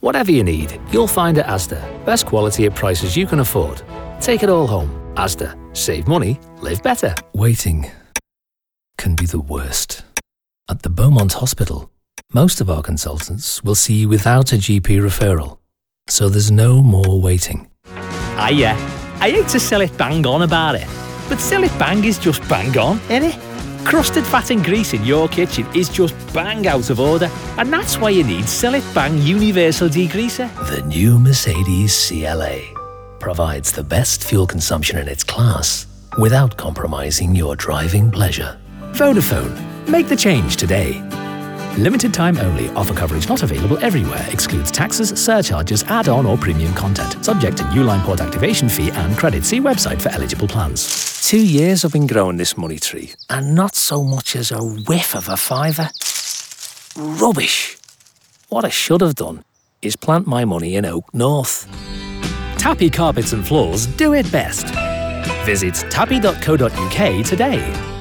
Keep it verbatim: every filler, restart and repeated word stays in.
Whatever you need, you'll find at Asda. Best quality at prices you can afford. Take it all home. Asda. Save money, live better. Waiting can be the worst. At the Beaumont Hospital, most of our consultants will see you without a G P referral, so there's no more waiting. Ah yeah, I hate to sell it bang on about it, but sell it bang is just bang on, innit? Crusted fat and grease in your kitchen is just bang out of order, and that's why you need Sell It Bang Universal Degreaser. The new Mercedes C L A provides the best fuel consumption in its class without compromising your driving pleasure. Vodafone. Make the change today. Limited time only. Offer coverage not available everywhere. Excludes taxes, surcharges, add-on or premium content. Subject to new line port activation fee and credit. See website for eligible plans. Two years I've been growing this money tree, and not so much as a whiff of a fiver. Rubbish. What I should have done is plant my money in Oak North. Tappy Carpets and Floors do it best. Visit tappy dot co dot uk today.